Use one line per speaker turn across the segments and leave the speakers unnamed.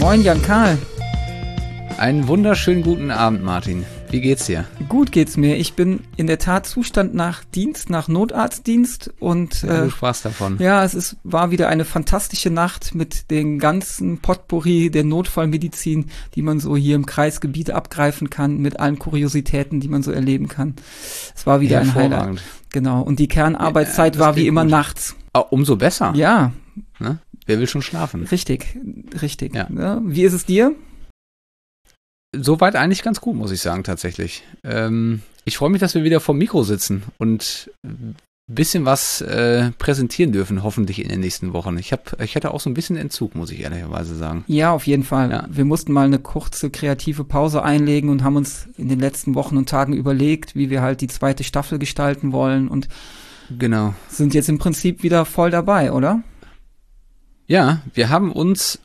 Moin Jan Karl.
Einen wunderschönen guten Abend, Martin. Wie geht's dir?
Gut geht's mir. Ich bin in der Tat Zustand nach Notarztdienst und
Du sprachst davon.
ja, war wieder eine fantastische Nacht mit den ganzen Potpourri der Notfallmedizin, die man so hier im Kreisgebiet abgreifen kann, mit allen Kuriositäten, die man so erleben kann. Es war wieder ein Highlight. Genau. Und die Kernarbeitszeit war wie immer gut. Nachts.
Umso besser.
Ja.
Ne? Wer will schon schlafen?
Richtig.
Ja.
Ja. Wie ist es dir?
Soweit eigentlich ganz gut, muss ich sagen, tatsächlich. Ich freue mich, dass wir wieder vor dem Mikro sitzen und ein bisschen was präsentieren dürfen, hoffentlich in den nächsten Wochen. Ich hatte auch so ein bisschen Entzug, muss ich ehrlicherweise sagen.
Ja, auf jeden Fall.
Ja.
Wir mussten mal eine kurze kreative Pause einlegen und haben uns in den letzten Wochen und Tagen überlegt, wie wir halt die zweite Staffel gestalten wollen und
genau.
Sind jetzt im Prinzip wieder voll dabei, oder?
Ja, wir haben uns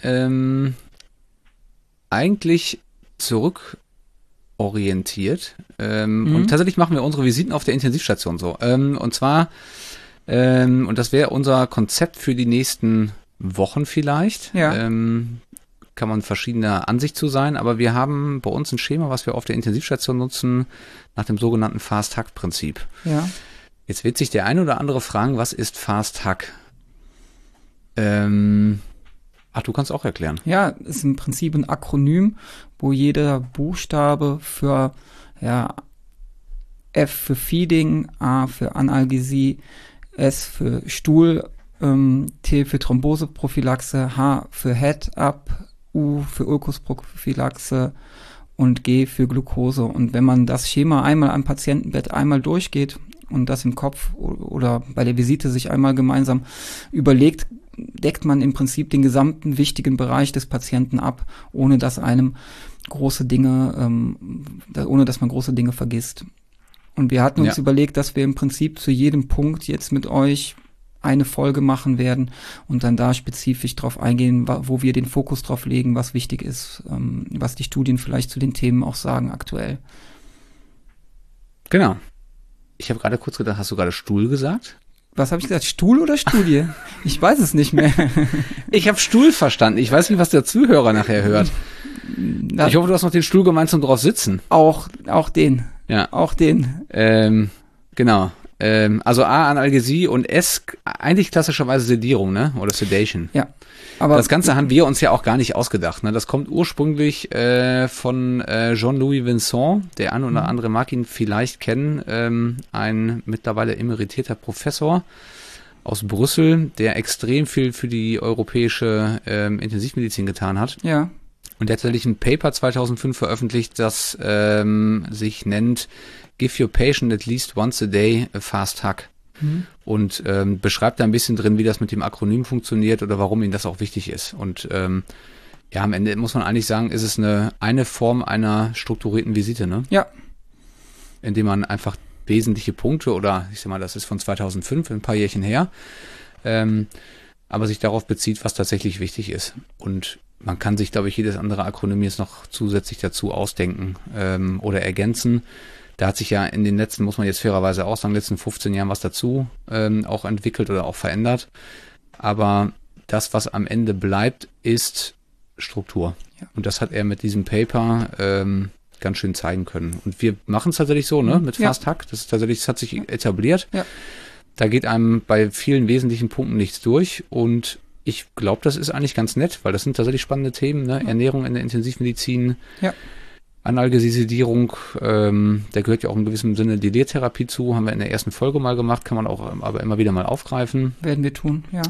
eigentlich zurückorientiert und tatsächlich machen wir unsere Visiten auf der Intensivstation so. Und zwar, und das wäre unser Konzept für die nächsten Wochen vielleicht.
Ja.
Kann man verschiedener Ansicht zu sein, aber wir haben bei uns ein Schema, was wir auf der Intensivstation nutzen, nach dem sogenannten Fast-Hack-Prinzip.
Ja.
Jetzt wird sich der eine oder andere fragen, was ist Fast-Hack? Du kannst auch erklären.
Ja, ist im Prinzip ein Akronym, wo jeder Buchstabe für F für Feeding, A für Analgesie, S für Stuhl, T für Thromboseprophylaxe, H für Head-Up, U für Ulkusprophylaxe und G für Glucose. Und wenn man das Schema einmal am Patientenbett einmal durchgeht und das im Kopf oder bei der Visite sich einmal gemeinsam überlegt, deckt man im Prinzip den gesamten wichtigen Bereich des Patienten ab, ohne dass man große Dinge vergisst. Und wir hatten uns überlegt, dass wir im Prinzip zu jedem Punkt jetzt mit euch eine Folge machen werden und dann da spezifisch drauf eingehen, wo wir den Fokus drauf legen, was wichtig ist, was die Studien vielleicht zu den Themen auch sagen aktuell.
Genau. Ich habe gerade kurz gedacht, hast du gerade Stuhl gesagt?
Was habe ich gesagt? Stuhl oder Studie? Ich weiß es nicht mehr.
Ich habe Stuhl verstanden. Ich weiß nicht, was der Zuhörer nachher hört. Ich hoffe, du hast noch den Stuhl gemeint zum drauf sitzen.
Auch den.
Ja.
Auch den.
Genau. Also A, Analgesie und S, eigentlich klassischerweise Sedierung, ne? Oder Sedation.
Ja. Aber
das Ganze haben wir uns ja auch gar nicht ausgedacht, ne? Das kommt ursprünglich von Jean-Louis Vincent, der ein oder andere mag ihn vielleicht kennen, ein mittlerweile emeritierter Professor aus Brüssel, der extrem viel für die europäische Intensivmedizin getan hat.
Ja.
Und der hat tatsächlich ein Paper 2005 veröffentlicht, das sich nennt Give your patient at least once a day a fast hack. Und beschreibt da ein bisschen drin, wie das mit dem Akronym funktioniert oder warum ihm das auch wichtig ist. Und am Ende muss man eigentlich sagen, ist es eine Form einer strukturierten Visite, ne?
Ja.
Indem man einfach wesentliche Punkte oder, ich sag mal, das ist von 2005, ein paar Jährchen her, aber sich darauf bezieht, was tatsächlich wichtig ist. Und man kann sich, glaube ich, jedes andere Akronym jetzt noch zusätzlich dazu ausdenken oder ergänzen. Da hat sich ja in den letzten, muss man jetzt fairerweise auch sagen, letzten 15 Jahren was dazu auch entwickelt oder auch verändert. Aber das, was am Ende bleibt, ist Struktur. Ja. Und das hat er mit diesem Paper ganz schön zeigen können. Und wir machen es tatsächlich so, ne, mit Fast Hack. Das hat sich etabliert. Ja. Da geht einem bei vielen wesentlichen Punkten nichts durch. Und ich glaube, das ist eigentlich ganz nett, weil das sind tatsächlich spannende Themen, ne? Ernährung in der Intensivmedizin. Ja. Analgesie-Sedierung, da gehört ja auch in gewissem Sinne die Lehrtherapie zu, haben wir in der ersten Folge mal gemacht, kann man auch aber immer wieder mal aufgreifen.
Werden wir tun, ja.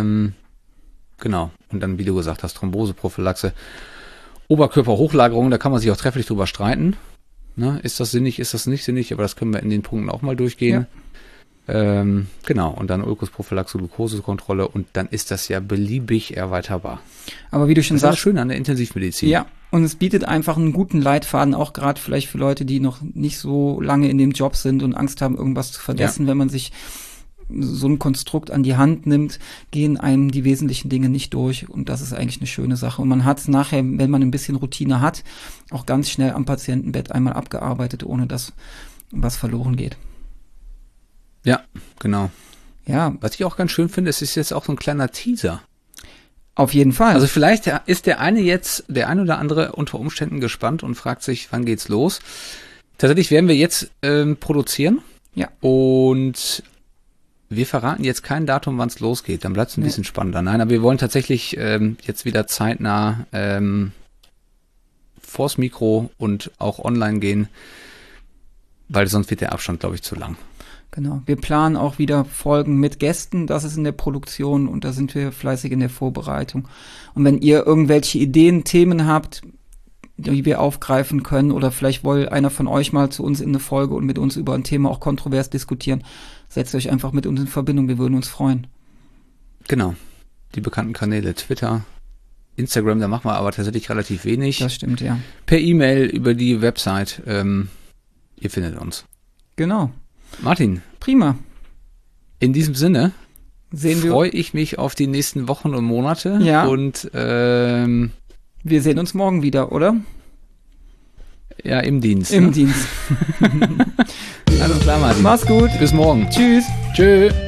Genau, und dann, wie du gesagt hast, Thromboseprophylaxe, Oberkörperhochlagerung, da kann man sich auch trefflich drüber streiten. Ne? Ist das sinnig, ist das nicht sinnig, aber das können wir in den Punkten auch mal durchgehen. Ja. Genau, und dann Ulkusprophylaxe, Glukosekontrolle und dann ist das ja beliebig erweiterbar.
Aber wie du schon sagst,
das ist schön an der Intensivmedizin.
Ja, und es bietet einfach einen guten Leitfaden, auch gerade vielleicht für Leute, die noch nicht so lange in dem Job sind und Angst haben, irgendwas zu vergessen. Ja. Wenn man sich so ein Konstrukt an die Hand nimmt, gehen einem die wesentlichen Dinge nicht durch und das ist eigentlich eine schöne Sache. Und man hat es nachher, wenn man ein bisschen Routine hat, auch ganz schnell am Patientenbett einmal abgearbeitet, ohne dass was verloren geht.
Ja, genau.
Ja.
Was ich auch ganz schön finde, es ist jetzt auch so ein kleiner Teaser.
Auf jeden Fall.
Also vielleicht ist der eine oder andere unter Umständen gespannt und fragt sich, wann geht's los? Tatsächlich werden wir jetzt produzieren.
Ja.
Und wir verraten jetzt kein Datum, wann es losgeht. Dann bleibt es ein bisschen spannender. Nein, aber wir wollen tatsächlich jetzt wieder zeitnah vors Mikro und auch online gehen, weil sonst wird der Abstand, glaube ich, zu lang.
Genau. Wir planen auch wieder Folgen mit Gästen. Das ist in der Produktion und da sind wir fleißig in der Vorbereitung. Und wenn ihr irgendwelche Ideen, Themen habt, die wir aufgreifen können oder vielleicht will einer von euch mal zu uns in eine Folge und mit uns über ein Thema auch kontrovers diskutieren, setzt euch einfach mit uns in Verbindung. Wir würden uns freuen.
Genau. Die bekannten Kanäle Twitter, Instagram, da machen wir aber tatsächlich relativ wenig.
Das stimmt, ja.
Per E-Mail über die Website. Ihr findet uns.
Genau.
Martin.
Prima.
In diesem Sinne
freue
ich mich auf die nächsten Wochen und Monate.
Ja.
Und
wir sehen uns morgen wieder, oder?
Ja, im Dienst.
Im Dienst.
Alles klar, Martin.
Mach's gut.
Bis morgen.
Tschüss.
Tschö.